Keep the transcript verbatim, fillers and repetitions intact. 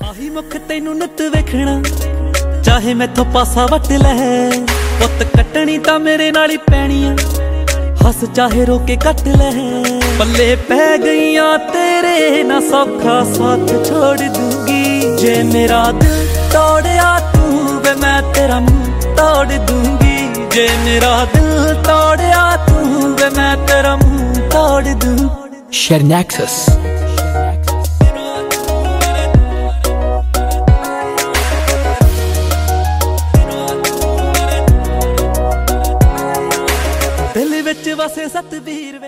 ਆਹੀ ਮੁਖ ਤੈਨੂੰ ਨਿਤ ਵੇਖਣਾ, ਚਾਹੇ ਮੈਥੋਂ ਪਾਸਾ ਵੱਟ ਲੈ। ਪੁੱਤ ਕੱਟਣੀ ਤਾਂ ਮੇਰੇ ਨਾਲ ਹੀ ਪੈਣੀ ਆ, ਹੱਸ ਚਾਹੇ ਰੋ ਕੇ ਕੱਟ ਲੈ। ਪੱਲੇ ਪੈ ਗਈਆਂ ਤੇਰੇ ਨਾ ਸੌਖਾ ਸਾਥ ਛੋੜ ਦੂੰਗੀ। ਜੇ ਮੇਰਾ ਦਿਲ ਤੋੜਿਆ ਤੂੰ ਵੇ ਮੈਂ ਤੇਰਾ ਮੂੰਹ ਤੋੜ ਦੂੰਗੀ। ਜੇ ਮੇਰਾ ਦਿਲ ਤੋੜਿਆ ਤੂੰ ਵੇ ਮੈਂ ਤੇਰਾ ਮੂੰਹ ਤੋੜ ਦੂੰ। Shernaxus ਦਿਲ ਵਿੱਚ ਵਸੇ ਸਤਬੀਰ।